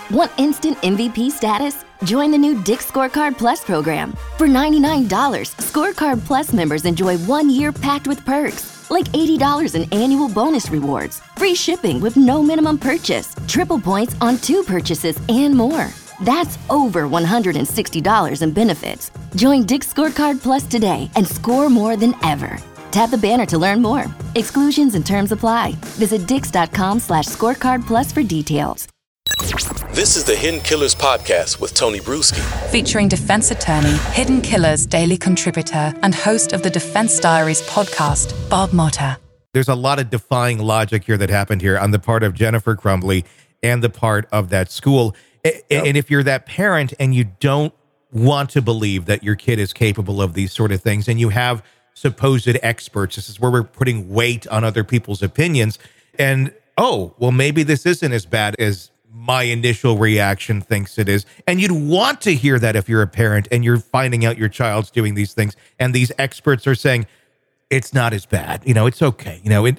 Want instant MVP status? Join the new Dick's Scorecard Plus program. For $99, Scorecard Plus members enjoy 1 year packed with perks, like $80 in annual bonus rewards, free shipping with no minimum purchase, triple points on 2 purchases, and more. That's over $160 in benefits. Join Dick's Scorecard Plus today and score more than ever. Tap the banner to learn more. Exclusions and terms apply. Visit dix.com/scorecard plus for details. This is the Hidden Killers podcast with Tony Bruschi. Featuring defense attorney, Hidden Killers daily contributor, and host of the Defense Diaries podcast, Bob Motta. There's a lot of defying logic here that happened here on the part of Jennifer Crumbley and the part of that school. And if you're that parent and you don't want to believe that your kid is capable of these sort of things, and you have supposed experts, this is where we're putting weight on other people's opinions, and well, maybe this isn't as bad as my initial reaction thinks it is. And you'd want to hear that if you're a parent and you're finding out your child's doing these things and these experts are saying it's not as bad, it's okay.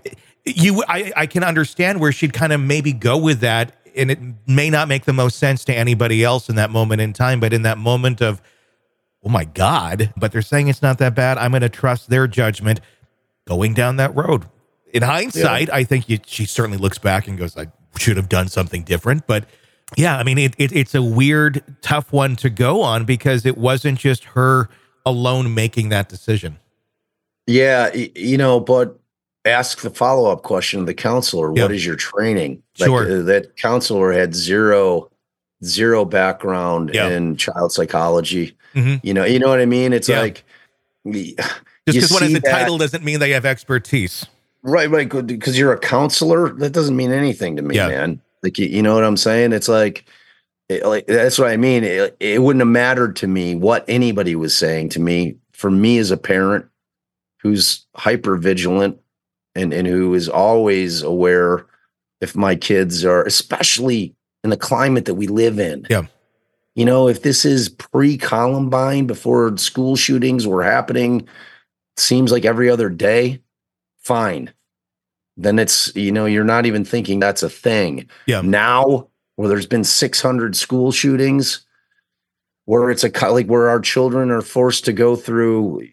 I can understand where she'd kind of maybe go with that, and it may not make the most sense to anybody else in that moment in time, but in that moment of, oh my God, but they're saying it's not that bad, I'm going to trust their judgment going down that road. In hindsight, I think she certainly looks back and goes, I should have done something different. But yeah, I mean, it's a weird, tough one to go on because it wasn't just her alone making that decision. Yeah, but ask the follow-up question of the counselor. What is your training? Sure. That counselor had zero background in child psychology. Mm-hmm. You know what I mean? It's like, just because one has a title doesn't mean they have expertise. Right. Because you're a counselor, that doesn't mean anything to me, man. Like, you know what I'm saying? It's like that's what I mean. It wouldn't have mattered to me what anybody was saying to me. For me as a parent who's hyper vigilant and who is always aware if my kids are, especially in the climate that we live in. Yeah. If this is pre-Columbine, before school shootings were happening, seems like every other day, fine. Then it's, you're not even thinking that's a thing. Yeah. Now, where there's been 600 school shootings, where it's where our children are forced to go through,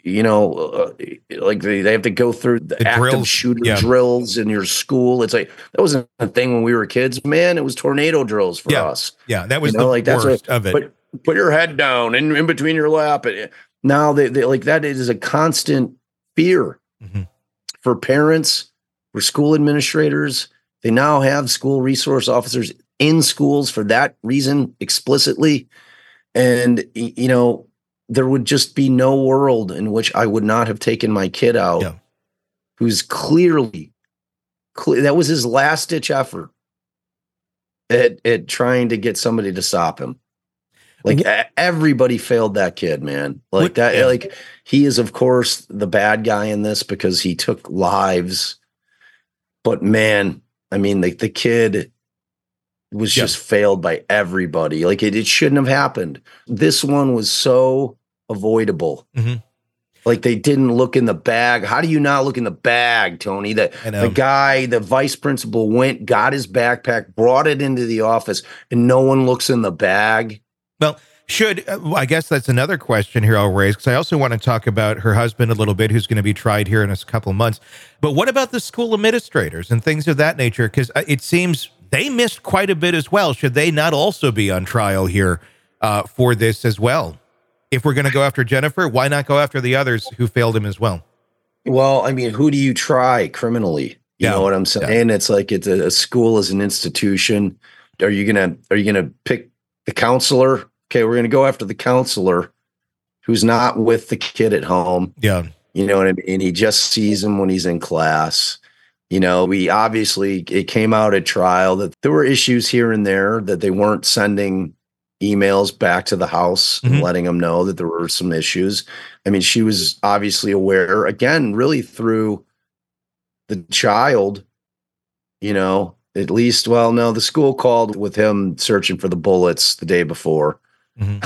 like they have to go through the active drills. shooter drills in your school. It's like, that wasn't a thing when we were kids, man. It was tornado drills for us. Yeah, that was the worst of it. Put your head down in between your lap. Now they like that is a constant fear for parents, for school administrators. They now have school resource officers in schools for that reason explicitly. And, there would just be no world in which I would not have taken my kid out who's clearly, that was his last ditch effort at trying to get somebody to stop him. Like everybody failed that kid, man. Like he is, of course, the bad guy in this because he took lives. But man, I mean, the kid was just failed by everybody. Like it shouldn't have happened. This one was so avoidable. Mm-hmm. Like they didn't look in the bag. How do you not look in the bag, Tony? The guy, the vice principal went, got his backpack, brought it into the office, and no one looks in the bag. Well, I guess that's another question here I'll raise, because I also want to talk about her husband a little bit, who's going to be tried here in a couple of months. But what about the school administrators and things of that nature? Because it seems they missed quite a bit as well. Should they not also be on trial here for this as well? If we're going to go after Jennifer, why not go after the others who failed him as well? Well, I mean, who do you try criminally? You know what I'm saying? Yeah. It's like it's a school as an institution. Are you gonna pick the counselor? Okay, we're gonna go after the counselor who's not with the kid at home. Yeah, you know what I mean. He just sees him when he's in class. It came out at trial that there were issues here and there, that they weren't sending emails back to the house and letting them know that there were some issues. I mean, she was obviously aware, again, really through the child, at least, the school called with him searching for the bullets the day before, and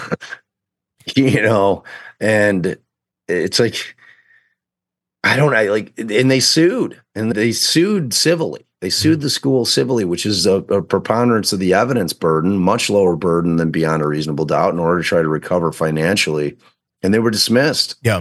it's like, and they sued civilly. They sued the school civilly, which is a preponderance of the evidence burden, much lower burden than beyond a reasonable doubt, in order to try to recover financially. And they were dismissed. Yeah.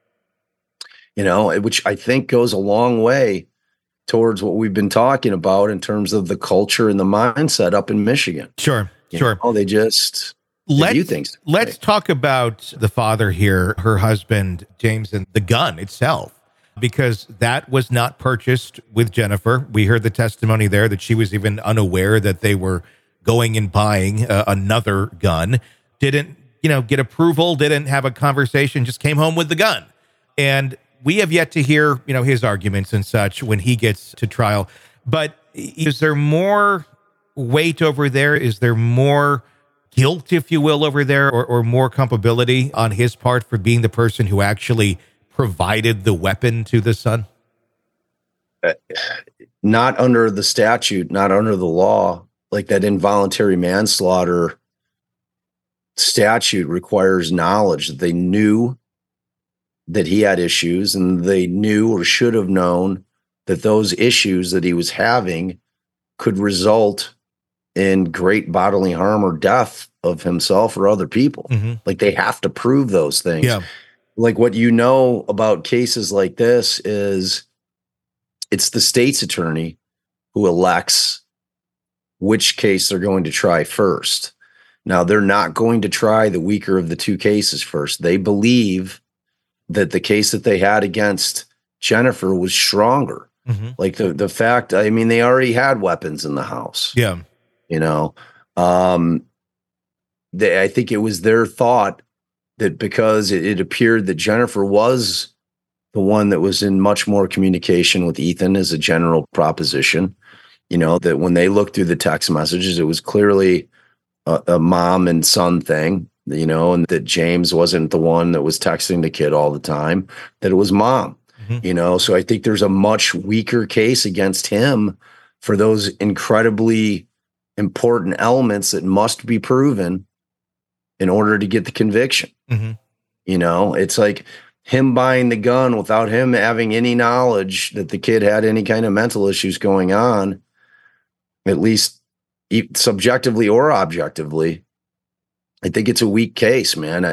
Which I think goes a long way towards what we've been talking about in terms of the culture and the mindset up in Michigan. Sure. They just view things. Let's talk about the father here, her husband, James, and the gun itself, because that was not purchased with Jennifer. We heard the testimony there that she was even unaware that they were going and buying another gun. Didn't, get approval, didn't have a conversation, just came home with the gun. And we have yet to hear, his arguments and such when he gets to trial. But is there more weight over there? Is there more guilt, if you will, over there, or more culpability on his part for being the person who actually provided the weapon to the son? Not under the statute, not under the law. Like that involuntary manslaughter statute requires knowledge that they knew that he had issues, and they knew or should have known that those issues that he was having could result in great bodily harm or death of himself or other people. Mm-hmm. Like they have to prove those things. Yeah. Like what about cases like this is it's the state's attorney who elects which case they're going to try first. Now, they're not going to try the weaker of the two cases first. They believe that the case that they had against Jennifer was stronger. Mm-hmm. Like the fact, they already had weapons in the house. Yeah. I think it was their thought that because it appeared that Jennifer was the one that was in much more communication with Ethan as a general proposition, that when they looked through the text messages, it was clearly a mom and son thing, and that James wasn't the one that was texting the kid all the time, that it was mom, So I think there's a much weaker case against him for those incredibly important elements that must be proven in order to get the conviction. Mm-hmm. It's like him buying the gun without him having any knowledge that the kid had any kind of mental issues going on, at least subjectively or objectively. I think it's a weak case, man.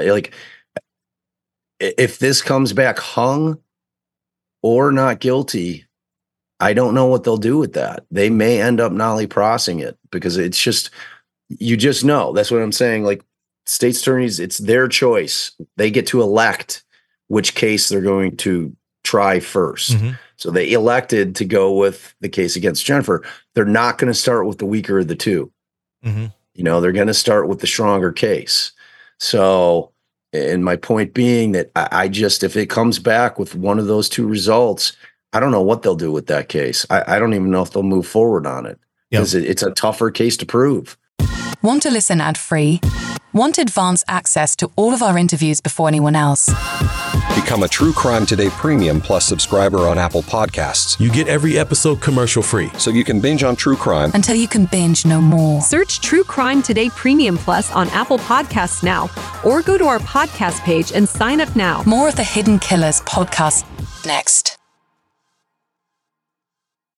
If this comes back hung or not guilty, I don't know what they'll do with that. They may end up nollie-prossing it because it's just, you just know. That's what I'm saying. Like state's attorneys, it's their choice. They get to elect which case they're going to try first. Mm-hmm. So they elected to go with the case against Jennifer. They're not going to start with the weaker of the two. Mm-hmm. They're going to start with the stronger case. So, and my point being that I just, if it comes back with one of those two results, I don't know what they'll do with that case. I don't even know if they'll move forward on it because it's a tougher case to prove. Want to listen ad-free? Want advanced access to all of our interviews before anyone else? Become a True Crime Today Premium Plus subscriber on Apple Podcasts. You get every episode commercial-free. So you can binge on true crime until you can binge no more. Search True Crime Today Premium Plus on Apple Podcasts now, or go to our podcast page and sign up now. More of the Hidden Killers podcast next.